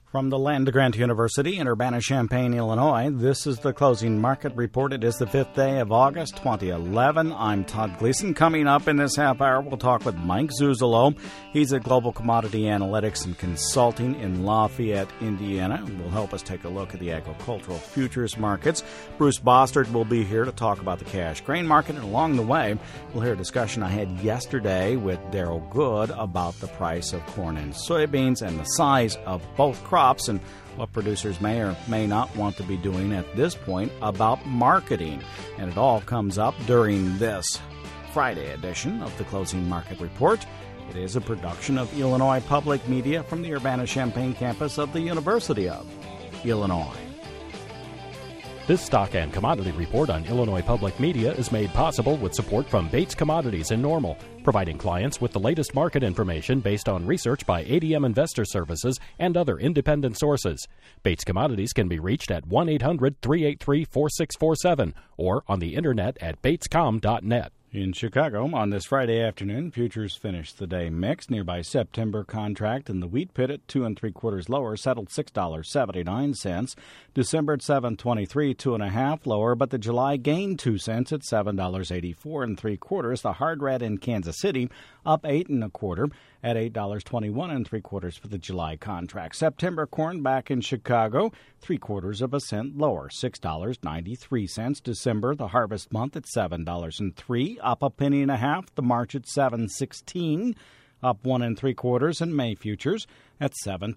From the land-grant University in Urbana-Champaign, Illinois, this is the Closing Market Report. It is the 5th day of August, 2011. I'm Todd Gleason. Coming up in this half hour, we'll talk with Mike Zuzolo. He's at Global Commodity Analytics and Consulting in Lafayette, Indiana. Will help us take a look at the agricultural futures markets. Bruce Bostard will be here to talk about the cash grain market. And along the way, we'll hear a discussion I had yesterday with Daryl Good about the price of corn and soybeans and the size of both crops and what producers may or may not want to be doing at this point about marketing. And it all comes up during this Friday edition of the Closing Market Report. It is a production of Illinois Public Media from the Urbana-Champaign campus of the University of Illinois. This stock and commodity report on Illinois Public Media is made possible with support from Bates Commodities in Normal, providing clients with the latest market information based on research by ADM Investor Services and other independent sources. Bates Commodities can be reached at 1-800-383-4647 or on the internet at batescom.net. In Chicago, on this Friday afternoon, futures finished the day mixed. Nearby September contract in the wheat pit at 2 3/4 lower, settled $6.79. December at $7.23, 2.5 lower, but the July gained 2 cents at $7.84 3/4. The hard red in Kansas City up 8 1/4 at $8.21 3/4 for the July contract. September corn back in Chicago, 3/4 cent lower, $6.93. December, the harvest month at $7.03, up a penny and a half. The March at $7.16, up 1 3/4, and May futures at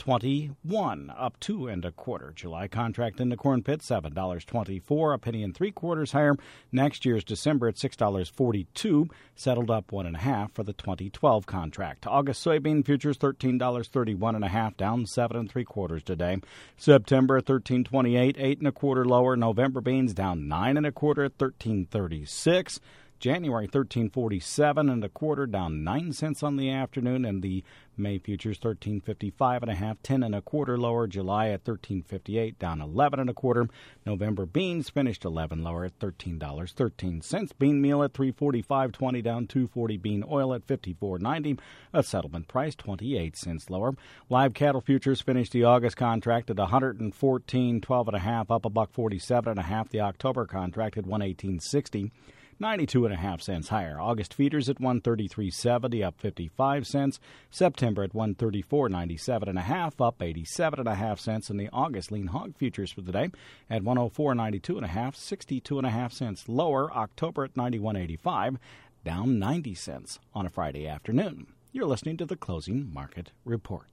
$7.21, up 2 1/4. July contract in the corn pit, $7.24, a penny and 3/4 higher. Next year's December at $6.42, settled up 1 1/2 for the 2012 contract. August soybean futures $13.31 1/2, down 7 3/4 today. September at $13.28, 8 1/4 lower. November beans down 9 1/4 at $13.36. January $13.47 1/4, down 9 cents on the afternoon, and the May futures $13.55 1/2, 10 1/4 lower. July at $13.58, down 11 1/4. November beans finished 11 lower at $13.13. Bean meal at $3.45.20, down 2.40. Bean oil at $54.90, a settlement price 28 cents lower. Live cattle futures finished the August contract at $114.12 1/2, up $1.47 1/2. The October contract at $118.60. 92 1/2 cents higher. August feeders at $133.70, up 55 cents. September at $134.97 1/2, up 87 1/2 cents. And the August lean hog futures for the day at $104.92 1/2, 62 1/2 cents lower. October at $91.85, down 90 cents on a Friday afternoon. You're listening to the Closing Market Report.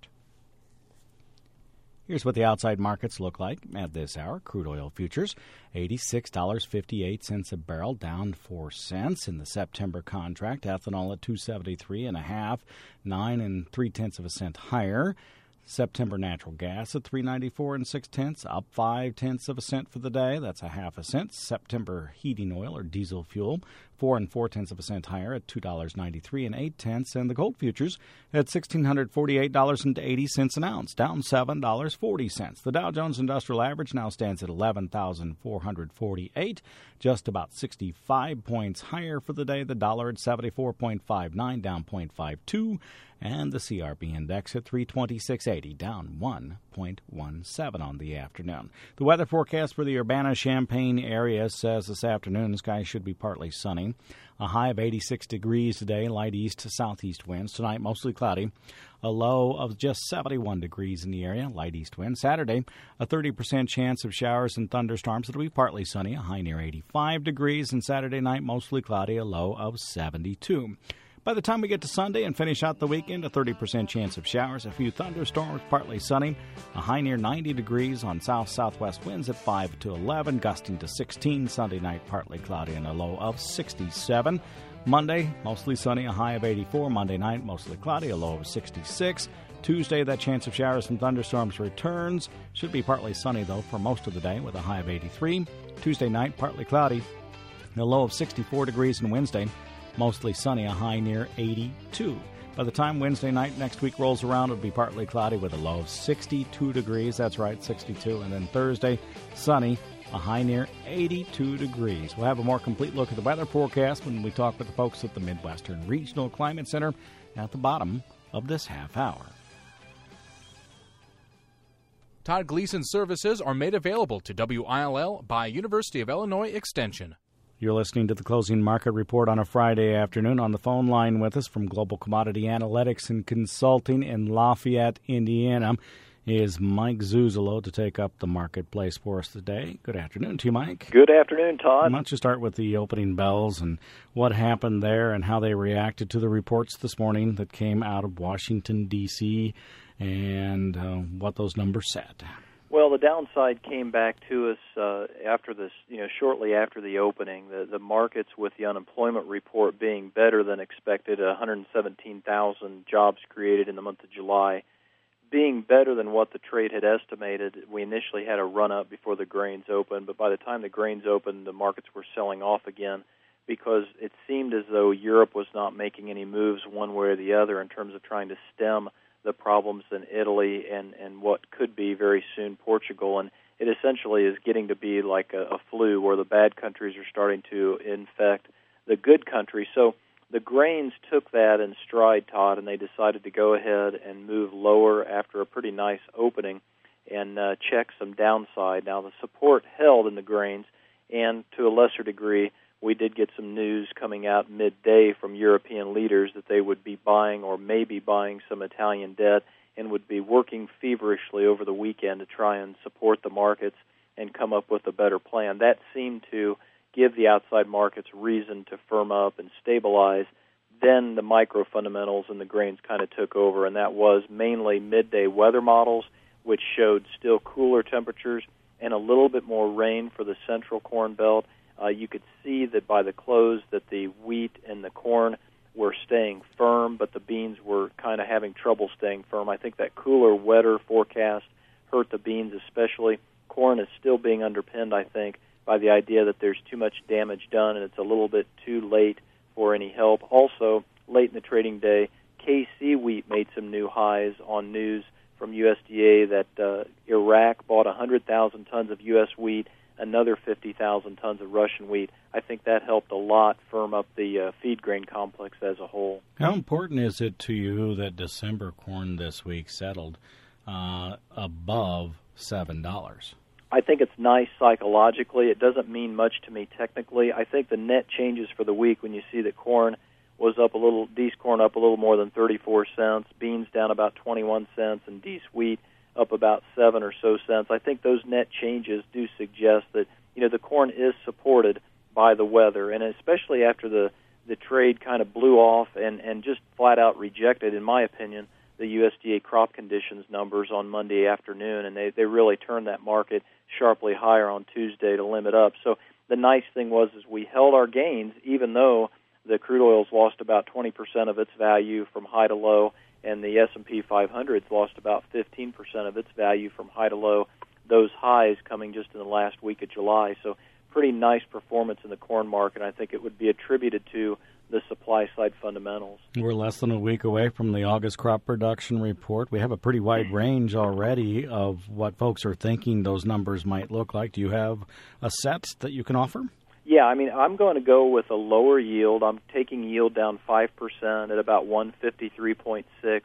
Here's what the outside markets look like at this hour. Crude oil futures, $86.58 a barrel, down 4 cents in the September contract. Ethanol at $2.73 1/2, 9 3/10 cent higher. September natural gas at $3.94 6/10, up 0.5 cent for the day. That's 0.5 cent. September heating oil or diesel fuel, 4 4/10 cent higher at $2.93 8/10. And the gold futures at $1,648.80 an ounce, down $7.40. The Dow Jones Industrial Average now stands at 11,448, just about 65 points higher for the day. The dollar at 74.59, down 0.52. And the CRB index at 326.80, down 1.17 on the afternoon. The weather forecast for the Urbana-Champaign area says this afternoon the skies should be partly sunny. A high of 86 degrees today, light east to southeast winds. Tonight, mostly cloudy. A low of just 71 degrees in the area, light east wind. Saturday, a 30% chance of showers and thunderstorms. It'll be partly sunny, a high near 85 degrees. And Saturday night, mostly cloudy, a low of 72. By the time we get to Sunday and finish out the weekend, a 30% chance of showers, a few thunderstorms, partly sunny, a high near 90 degrees on south-southwest winds at 5 to 11, gusting to 16. Sunday night, partly cloudy and a low of 67. Monday, mostly sunny, a high of 84. Monday night, mostly cloudy, a low of 66. Tuesday, that chance of showers and thunderstorms returns. Should be partly sunny, though, for most of the day with a high of 83. Tuesday night, partly cloudy, a low of 64 degrees. And Wednesday, mostly sunny, a high near 82. By the time Wednesday night next week rolls around, it'll be partly cloudy with a low of 62 degrees. That's right, 62. And then Thursday, sunny, a high near 82 degrees. We'll have a more complete look at the weather forecast when we talk with the folks at the Midwestern Regional Climate Center at the bottom of this half hour. Todd Gleason's services are made available to WILL by University of Illinois Extension. You're listening to the Closing Market Report on a Friday afternoon. On the phone line with us from Global Commodity Analytics and Consulting in Lafayette, Indiana, is Mike Zuzolo to take up the marketplace for us today. Good afternoon to you, Mike. Good afternoon, Todd. Why don't you start with the opening bells and what happened there and how they reacted to the reports this morning that came out of Washington, D.C., and what those numbers said. Well, the downside came back to us after this, shortly after the opening. The markets, with the unemployment report being better than expected, 117,000 jobs created in the month of July, being better than what the trade had estimated. We initially had a run-up before the grains opened, but by the time the grains opened, the markets were selling off again because it seemed as though Europe was not making any moves one way or the other in terms of trying to stem the problems in Italy and what could be very soon Portugal. And it essentially is getting to be like a flu where the bad countries are starting to infect the good countries. So the grains took that in stride, Todd, and they decided to go ahead and move lower after a pretty nice opening and check some downside. Now, the support held in the grains, and to a lesser degree, we did get some news coming out midday from European leaders that they would be buying or may be buying some Italian debt and would be working feverishly over the weekend to try and support the markets and come up with a better plan. That seemed to give the outside markets reason to firm up and stabilize. Then the micro fundamentals and the grains kind of took over, and that was mainly midday weather models, which showed still cooler temperatures and a little bit more rain for the central corn belt. You could see that by the close that the wheat and the corn were staying firm, but the beans were kind of having trouble staying firm. I think that cooler, wetter forecast hurt the beans especially. Corn is still being underpinned, I think, by the idea that there's too much damage done and it's a little bit too late for any help. Also, late in the trading day, KC wheat made some new highs on news from USDA that Iraq bought 100,000 tons of U.S. wheat, another 50,000 tons of Russian wheat. I think that helped a lot firm up the feed grain complex as a whole. How important is it to you that December corn this week settled above $7? I think it's nice psychologically. It doesn't mean much to me technically. I think the net changes for the week when you see that corn was up a little, Dees corn up a little more than 34 cents, beans down about 21 cents, and Dees wheat up about 7 or so cents. I think those net changes do suggest that, the corn is supported by the weather, and especially after the trade kind of blew off and just flat out rejected, in my opinion, the USDA crop conditions numbers on Monday afternoon, and they really turned that market sharply higher on Tuesday to limit up. So the nice thing was is we held our gains, even though the crude oil's lost about 20% of its value from high to low, and the S&P 500's lost about 15% of its value from high to low, those highs coming just in the last week of July. So pretty nice performance in the corn market. I think it would be attributed to the supply-side fundamentals. We're less than a week away from the August crop production report. We have a pretty wide range already of what folks are thinking those numbers might look like. Do you have a set that you can offer? Yeah, I'm going to go with a lower yield. I'm taking yield down 5% at about 153.6,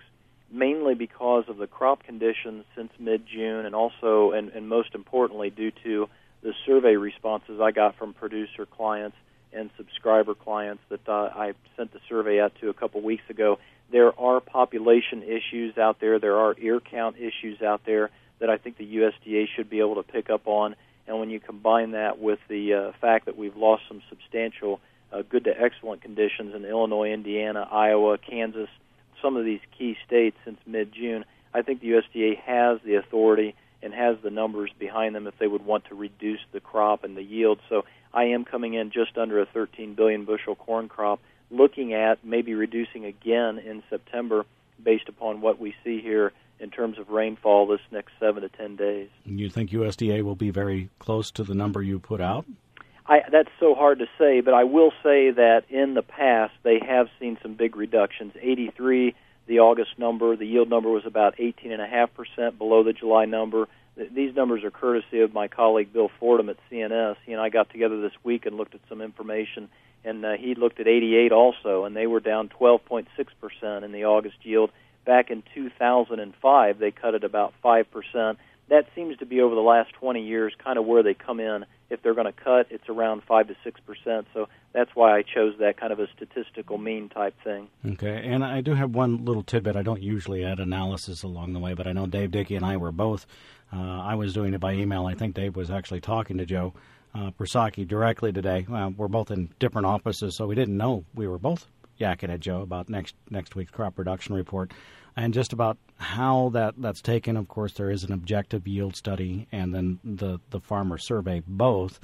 mainly because of the crop conditions since mid-June, and also, and most importantly, due to the survey responses I got from producer clients and subscriber clients that I sent the survey out to a couple weeks ago. There are population issues out there. There are ear count issues out there that I think the USDA should be able to pick up on. And when you combine that with the fact that we've lost some substantial good to excellent conditions in Illinois, Indiana, Iowa, Kansas, some of these key states since mid-June, I think the USDA has the authority and has the numbers behind them if they would want to reduce the crop and the yield. So I am coming in just under a 13 billion bushel corn crop, looking at maybe reducing again in September based upon what we see here in terms of rainfall this next 7 to 10 days. You think USDA will be very close to the number you put out? That's so hard to say, but I will say that in the past they have seen some big reductions. 83, the August number, the yield number was about 18.5% below the July number. These numbers are courtesy of my colleague Bill Fordham at CNS. He and I got together this week and looked at some information, and he looked at 88 also, and they were down 12.6% in the August yield. Back in 2005, they cut it about 5%. That seems to be over the last 20 years kind of where they come in. If they're going to cut, it's around 5 to 6%. So that's why I chose that kind of a statistical mean type thing. Okay, and I do have one little tidbit. I don't usually add analysis along the way, but I know Dave Dickey and I were both. I was doing it by email. I think Dave was actually talking to Joe Prasaki directly today. We're both in different offices, so we didn't know we were both yakking at Joe about next week's crop production report. And just about how that's taken. Of course, there is an objective yield study and then the farmer survey, both.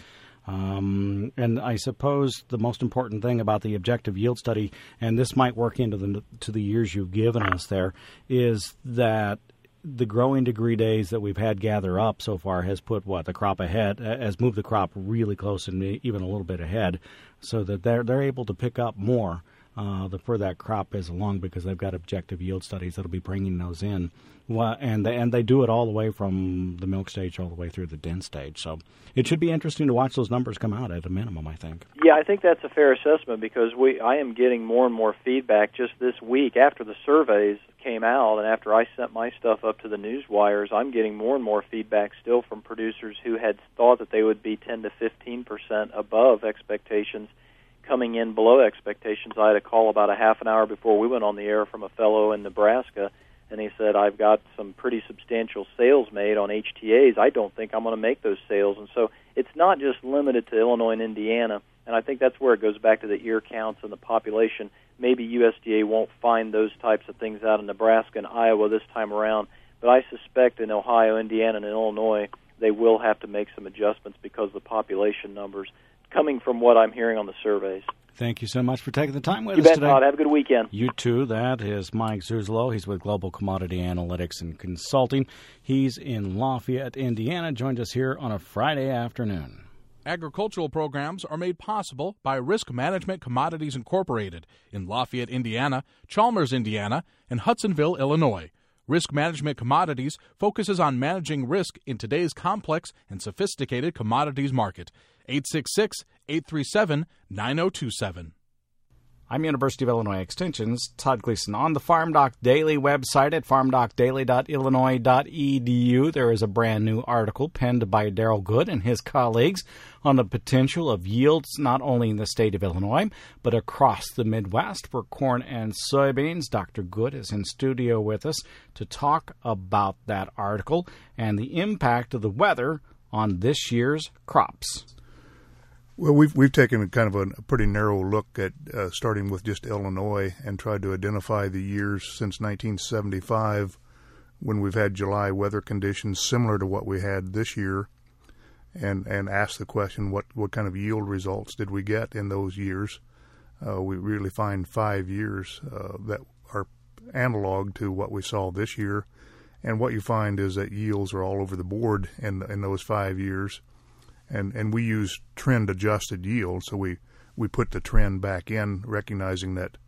And I suppose the most important thing about the objective yield study, and this might work into the years you've given us there, is that the growing degree days that we've had gather up so far has put the crop ahead, has moved the crop really close and even a little bit ahead, so that they're able to pick up more the further that crop is along, because they've got objective yield studies that'll be bringing those in. Well, and they do it all the way from the milk stage all the way through the den stage. So it should be interesting to watch those numbers come out at a minimum, I think. Yeah, I think that's a fair assessment, because I am getting more and more feedback just this week after the surveys came out and after I sent my stuff up to the news wires. I'm getting more and more feedback still from producers who had thought that they would be 10 to 15% above expectations, coming in below expectations. I had a call about a half an hour before we went on the air from a fellow in Nebraska, and he said, I've got some pretty substantial sales made on HTAs. I don't think I'm going to make those sales. And so it's not just limited to Illinois and Indiana, and I think that's where it goes back to the ear counts and the population. Maybe USDA won't find those types of things out in Nebraska and Iowa this time around, but I suspect in Ohio, Indiana, and Illinois they will have to make some adjustments because of the population numbers, coming from what I'm hearing on the surveys. Thank you so much for taking the time with us today. You bet, Todd. Have a good weekend. You too. That is Mike Zuzolo. He's with Global Commodity Analytics and Consulting. He's in Lafayette, Indiana. Joined us here on a Friday afternoon. Agricultural programs are made possible by Risk Management Commodities Incorporated in Lafayette, Indiana, Chalmers, Indiana, and Hudsonville, Illinois. Risk Management Commodities focuses on managing risk in today's complex and sophisticated commodities market. 866-837-9027. I'm University of Illinois Extension's Todd Gleason. On the Farm Doc Daily website at farmdocdaily.illinois.edu, there is a brand new article penned by Darrell Good and his colleagues on the potential of yields not only in the state of Illinois, but across the Midwest for corn and soybeans. Dr. Good is in studio with us to talk about that article and the impact of the weather on this year's crops. Well, we've taken a kind of a pretty narrow look at starting with just Illinois and tried to identify the years since 1975 when we've had July weather conditions similar to what we had this year, and ask the question, what kind of yield results did we get in those years? We really find 5 years that are analog to what we saw this year, and what you find is that yields are all over the board in those 5 years. And we use trend-adjusted yield, so we put the trend back in, recognizing that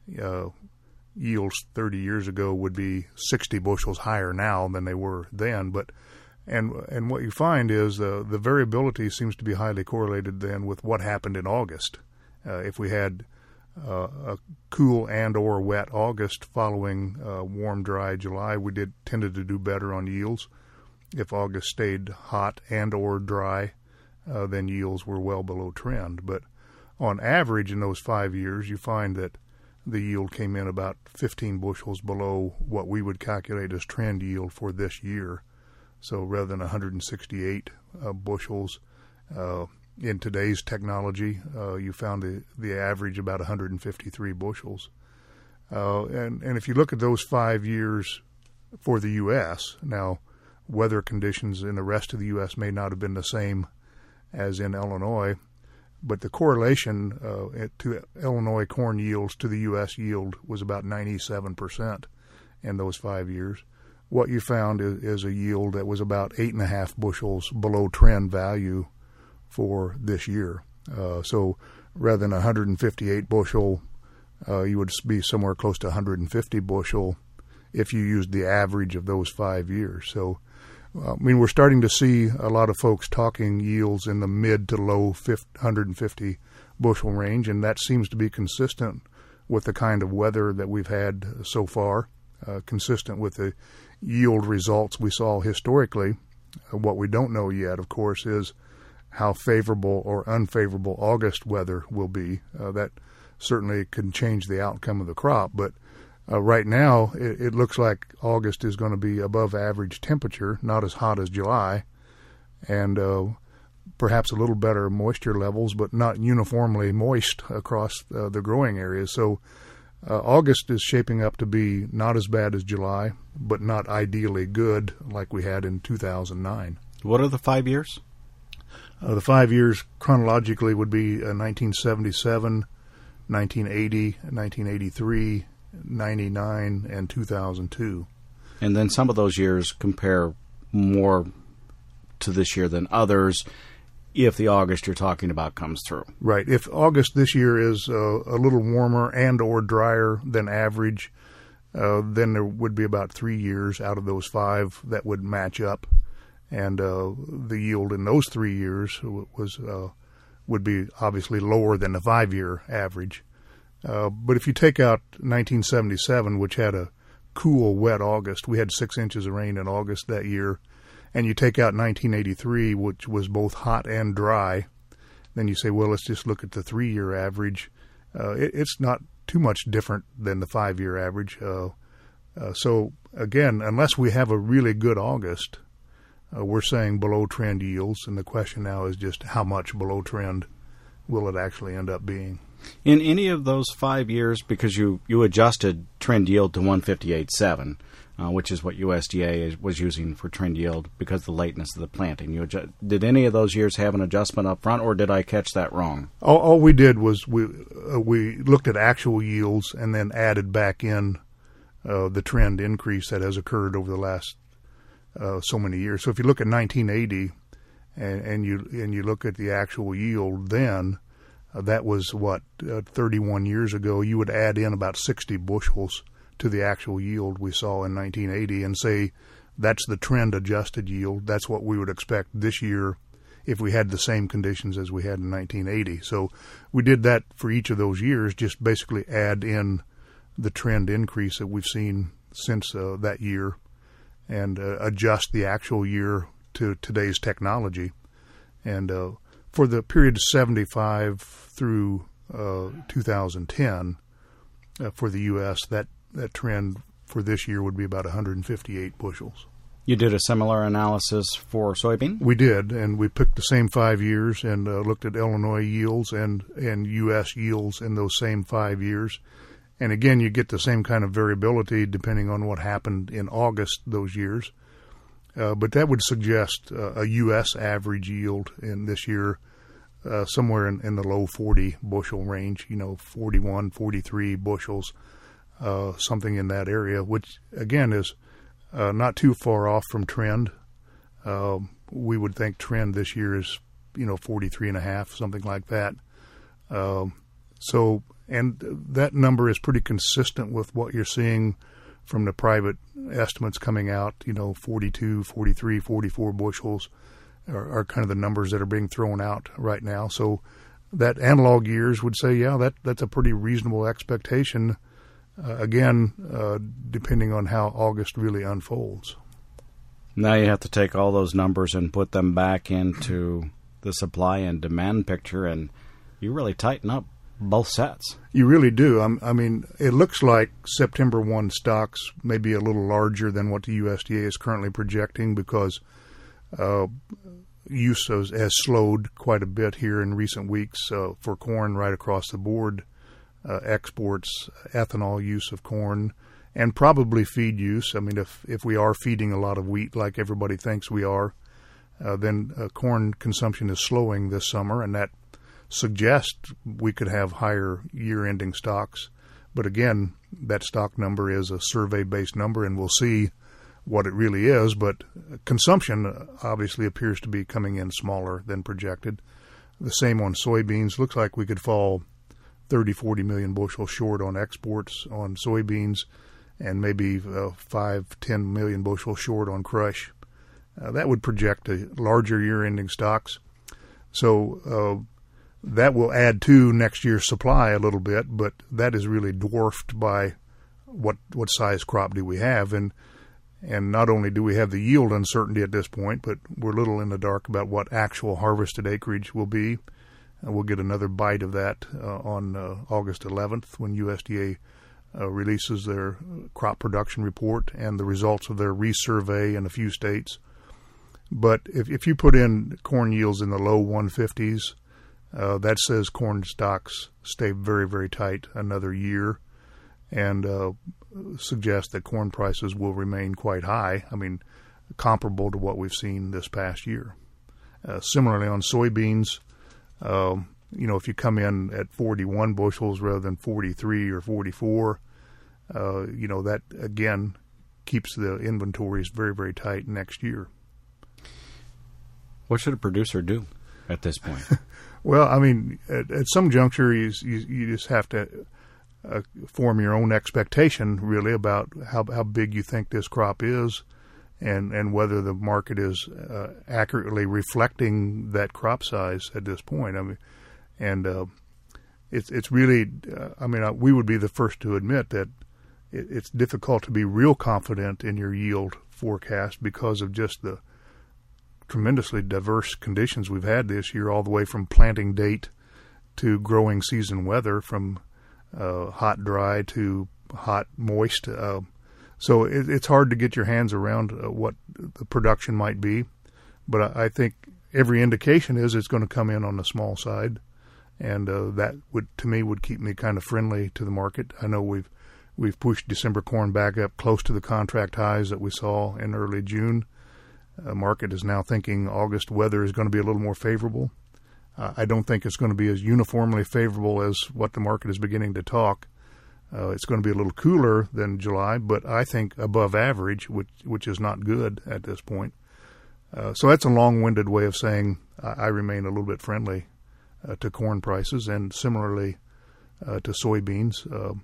yields 30 years ago would be 60 bushels higher now than they were then. And what you find is the variability seems to be highly correlated then with what happened in August. If we had a cool and or wet August following warm, dry July, we tended to do better on yields. If August stayed hot and or dry, then yields were well below trend. But on average in those 5 years, you find that the yield came in about 15 bushels below what we would calculate as trend yield for this year. So rather than 168 bushels, in today's technology, you found the average about 153 bushels. And if you look at those 5 years for the U.S., now weather conditions in the rest of the U.S. may not have been the same as in Illinois, but the correlation to Illinois corn yields to the U.S. yield was about 97% in those 5 years. What you found is a yield that was about 8.5 bushels below trend value for this year. So rather than 158 bushel, you would be somewhere close to 150 bushel if you used the average of those 5 years. So we're starting to see a lot of folks talking yields in the mid to low 150 bushel range, and that seems to be consistent with the kind of weather that we've had so far. consistent with the yield results we saw historically. What we don't know yet, of course, is how favorable or unfavorable August weather will be. That certainly can change the outcome of the crop, but right now it looks like August is going to be above average temperature, not as hot as July, and perhaps a little better moisture levels, but not uniformly moist across the growing areas. So August is shaping up to be not as bad as July, but not ideally good like we had in 2009. What are the 5 years? The 5 years chronologically would be 1977, 1980, 1983, 99, and 2002. And then some of those years compare more to this year than others if the August you're talking about comes through. Right. If August this year is a little warmer and or drier than average, then there would be about 3 years out of those 5 that would match up. And the yield in those 3 years would be obviously lower than the 5-year average. But if you take out 1977, which had a cool, wet August, we had 6 inches of rain in August that year, and you take out 1983, which was both hot and dry, then you say, well, let's just look at the 3-year average. It's not too much different than the 5-year average. So, again, unless we have a really good August, we're saying below trend yields, and the question now is just how much below trend will it actually end up being. In any of those 5 years, because you adjusted trend yield to 158.7, which is what USDA was using for trend yield because of the lateness of the planting. Did any of those years have an adjustment up front, or did I catch that wrong? All we did was we looked at actual yields and then added back in the trend increase that has occurred over the last so many years. So if you look at 1980 and you look at the actual yield then, that was 31 years ago. You would add in about 60 bushels to the actual yield we saw in 1980 and say that's the trend adjusted yield. That's what we would expect this year if we had the same conditions as we had in 1980. So we did that for each of those years, just basically add in the trend increase that we've seen since that year and adjust the actual year to today's technology. And for the period of 75 through 2010 for the U.S., that trend for this year would be about 158 bushels. You did a similar analysis for soybean? We did, and we picked the same 5 years and looked at Illinois yields and U.S. yields in those same 5 years. And again, you get the same kind of variability depending on what happened in August those years. But that would suggest a U.S. average yield in this year somewhere in the low 40 bushel range, 41, 43 bushels, something in that area, which, again, is not too far off from trend. We would think trend this year is, 43.5, something like that. And that number is pretty consistent with what you're seeing from the private estimates coming out, 42, 43, 44 bushels are kind of the numbers that are being thrown out right now. So that analog years would say, yeah, that's a pretty reasonable expectation, again, depending on how August really unfolds. Now you have to take all those numbers and put them back into the supply and demand picture, and you really tighten up both sets. You really do. I mean, it looks like September 1 stocks may be a little larger than what the USDA is currently projecting because use has slowed quite a bit here in recent weeks for corn right across the board, exports, ethanol use of corn, and probably feed use. I mean, if we are feeding a lot of wheat like everybody thinks we are, then corn consumption is slowing this summer, and that suggests we could have higher year-ending stocks. But again, that stock number is a survey-based number, and we'll see what it really is. But consumption obviously appears to be coming in smaller than projected. The same on soybeans. Looks like we could fall 30, 40 million bushels short on exports on soybeans and maybe 5, 10 million bushels short on crush. That would project a larger year-ending stocks. So that will add to next year's supply a little bit, but that is really dwarfed by what size crop do we have, and not only do we have the yield uncertainty at this point, but we're a little in the dark about what actual harvested acreage will be. We'll get another bite of that on August 11th when USDA releases their crop production report and the results of their resurvey in a few states. But if you put in corn yields in the low 150s, that says corn stocks stay very, very tight another year, and suggests that corn prices will remain quite high, comparable to what we've seen this past year. Similarly, on soybeans, if you come in at 41 bushels rather than 43 or 44, that, again, keeps the inventories very, very tight next year. What should a producer do at this point? Well, at some juncture, you just have to form your own expectation, really, about how big you think this crop is, and whether the market is accurately reflecting that crop size at this point. It's really, we would be the first to admit that it's difficult to be real confident in your yield forecast because of just the tremendously diverse conditions we've had this year, all the way from planting date to growing season weather, from hot, dry to hot, moist. So it's hard to get your hands around what the production might be. But I think every indication is it's going to come in on the small side, and that would keep me kind of friendly to the market. I know we've pushed December corn back up close to the contract highs that we saw in early June. Market is now thinking August weather is going to be a little more favorable. I don't think it's going to be as uniformly favorable as what the market is beginning to talk. It's going to be a little cooler than July, but I think above average, which is not good at this point. So that's a long-winded way of saying I remain a little bit friendly to corn prices, and similarly to soybeans,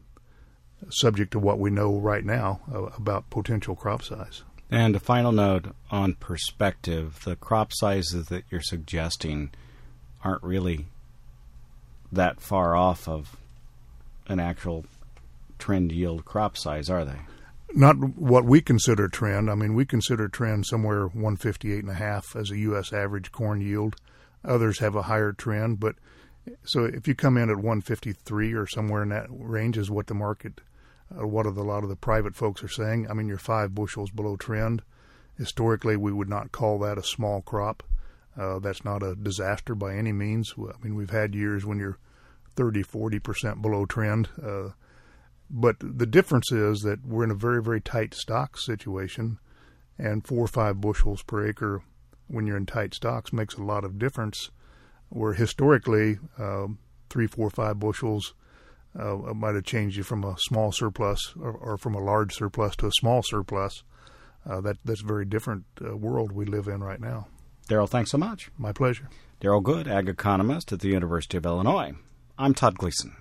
subject to what we know right now about potential crop size. And a final note on perspective, the crop sizes that you're suggesting aren't really that far off of an actual trend yield crop size, are they? Not what we consider trend. We consider trend somewhere 158.5 as a U.S. average corn yield. Others have a higher trend, but so if you come in at 153 or somewhere in that range is what the market, a lot of the private folks are saying. You're 5 bushels below trend. Historically, we would not call that a small crop. That's not a disaster by any means. We've had years when you're 30-40% below trend. But the difference is that we're in a very, very tight stock situation, and 4 or 5 bushels per acre when you're in tight stocks makes a lot of difference, where historically 3, 4, 5 bushels might have changed you from a small surplus or from a large surplus to a small surplus. That's a very different world we live in right now. Darrell, thanks so much. My pleasure. Darrell Good, ag economist at the University of Illinois. I'm Todd Gleason.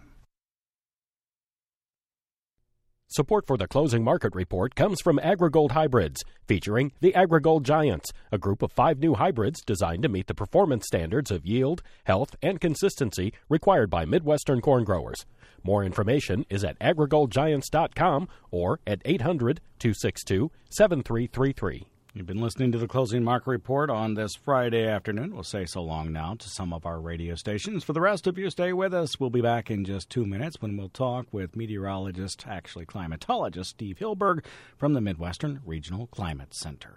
Support for the Closing Market Report comes from AgriGold Hybrids, featuring the AgriGold Giants, a group of 5 new hybrids designed to meet the performance standards of yield, health, and consistency required by Midwestern corn growers. More information is at agrigoldgiants.com or at 800-262-7333. You've been listening to the Closing Market Report on this Friday afternoon. We'll say so long now to some of our radio stations. For the rest of you, stay with us. We'll be back in just 2 minutes when we'll talk with climatologist Steve Hilberg from the Midwestern Regional Climate Center.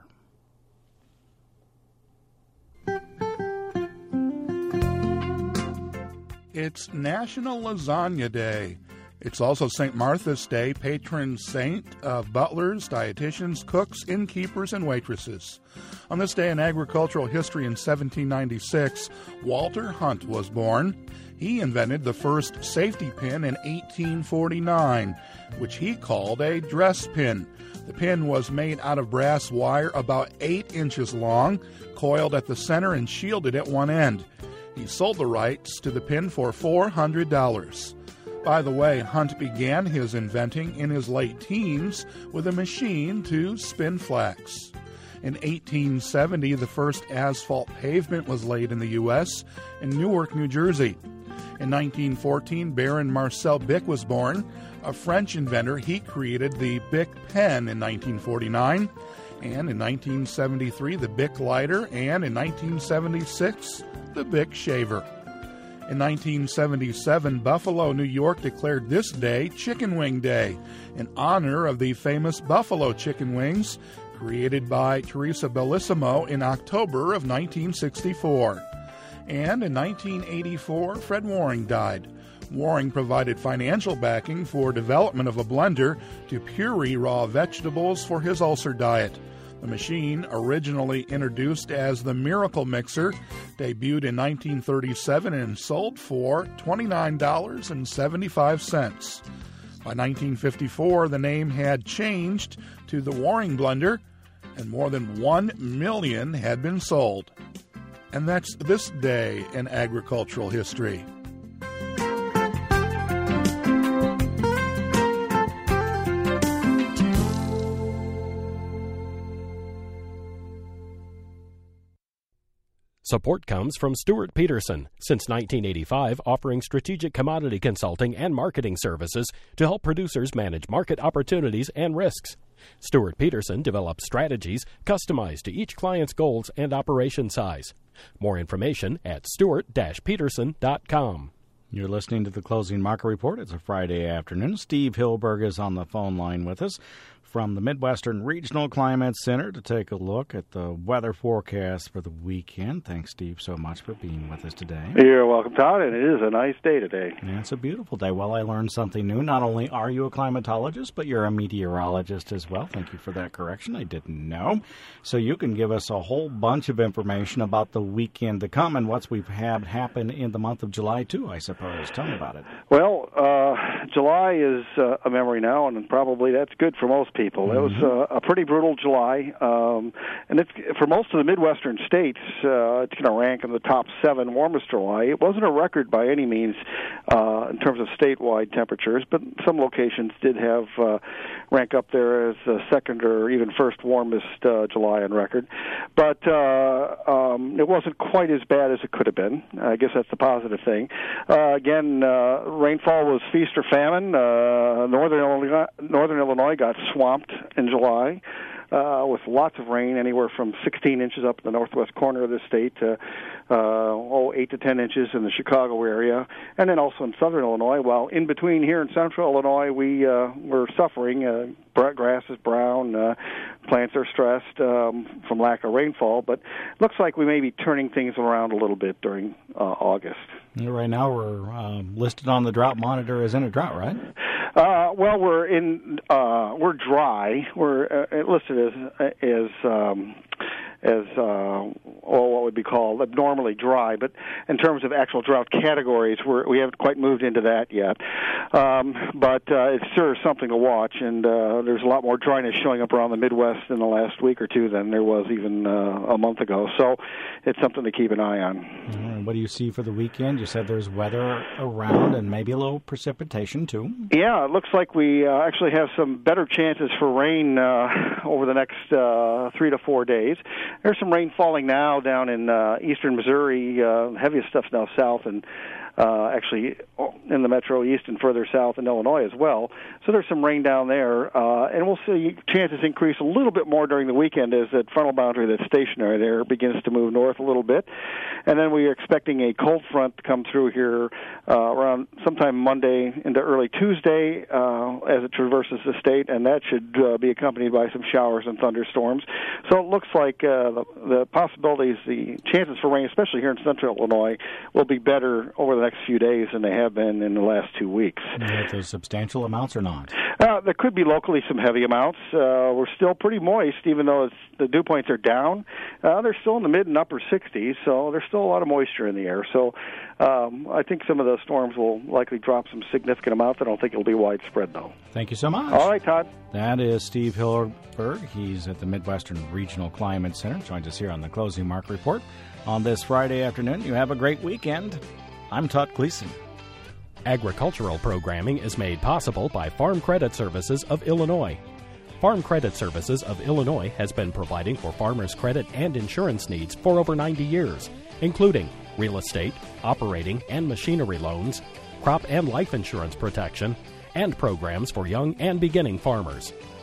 It's National Lasagna Day. It's also St. Martha's Day, patron saint of butlers, dietitians, cooks, innkeepers, and waitresses. On this day in agricultural history in 1796, Walter Hunt was born. He invented the first safety pin in 1849, which he called a dress pin. The pin was made out of brass wire about 8 inches long, coiled at the center and shielded at one end. He sold the rights to the pin for $400. By the way, Hunt began his inventing in his late teens with a machine to spin flax. In 1870, the first asphalt pavement was laid in the U.S. in Newark, New Jersey. In 1914, Baron Marcel Bick was born. a French inventor. He created the Bic pen in 1949, and in 1973 the Bic lighter, and in 1976 the Bic shaver. In 1977, Buffalo, New York declared this day Chicken Wing Day in honor of the famous Buffalo chicken wings created by Teresa Bellissimo in October of 1964. And in 1984, Fred Waring died. Waring provided financial backing for development of a blender to puree raw vegetables for his ulcer diet. The machine, originally introduced as the Miracle Mixer, debuted in 1937 and sold for $29.75. By 1954, the name had changed to the Waring Blender, and more than 1 million had been sold. And that's this day in agricultural history. Support comes from Stuart Peterson, since 1985 offering strategic commodity consulting and marketing services to help producers manage market opportunities and risks. Stuart Peterson develops strategies customized to each client's goals and operation size. More information at stuart-peterson.com. You're listening to the Closing Market Report. It's a Friday afternoon. Steve Hilberg is on the phone line with us from the Midwestern Regional Climate Center to take a look at the weather forecast for the weekend. Thanks, Steve, so much for being with us today. You're welcome, Todd, and it is a nice day today. Yeah, it's a beautiful day. Well, I learned something new. Not only are you a climatologist, but you're a meteorologist as well. Thank you for that correction. I didn't know. So you can give us a whole bunch of information about the weekend to come and what we've had happen in the month of July, too, I suppose. Tell me about it. Well, July is a memory now, and probably that's good for most people. It was a pretty brutal July, and it's, for most of the Midwestern states, it's going to rank in the top 7 warmest July. It wasn't a record by any means in terms of statewide temperatures, but some locations did have rank up there as the second or even first warmest July on record. But it wasn't quite as bad as it could have been. I guess that's the positive thing. Again, rainfall was feast or famine. Northern Illinois got swamped in July with lots of rain, anywhere from 16 inches up in the northwest corner of the state to 8 to 10 inches in the Chicago area, and then also in southern Illinois. While in between here in central Illinois, we were suffering. Grass is brown, plants are stressed from lack of rainfall, but it looks like we may be turning things around a little bit during August. Right now we're listed on the drought monitor as in a drought, right? Well, we're dry. We're listed as what would be called abnormally dry, but in terms of actual drought categories, we haven't quite moved into that yet. But it's sure something to watch, and there's a lot more dryness showing up around the Midwest in the last week or two than there was even a month ago. So it's something to keep an eye on. What do you see for the weekend? You said there's weather around and maybe a little precipitation, too. Yeah, it looks like we actually have some better chances for rain over the next 3 to 4 days. There's some rain falling now down in eastern Missouri. Heaviest stuff's now south and actually in the metro east and further south in Illinois as well. So there's some rain down there, and we'll see chances increase a little bit more during the weekend as that frontal boundary that's stationary there begins to move north a little bit. And then we are expecting a cold front to come through here around sometime Monday into early Tuesday as it traverses the state, and that should be accompanied by some showers and thunderstorms. So it looks like the possibilities, the chances for rain, especially here in central Illinois, will be better over the next few days than they have been in the last 2 weeks. Are those substantial amounts or not? There could be locally some heavy amounts. We're still pretty moist, even though the dew points are down. They're still in the mid and upper 60s, so there's still a lot of moisture in the air. So I think some of those storms will likely drop some significant amounts. I don't think it'll be widespread, though. Thank you so much. All right, Todd. That is Steve Hilberg. He's at the Midwestern Regional Climate Center. Joins us here on the Closing Market Report on this Friday afternoon. You have a great weekend. I'm Todd Gleason. Agricultural programming is made possible by Farm Credit Services of Illinois. Farm Credit Services of Illinois has been providing for farmers' credit and insurance needs for over 90 years, including real estate, operating and machinery loans, crop and life insurance protection, and programs for young and beginning farmers.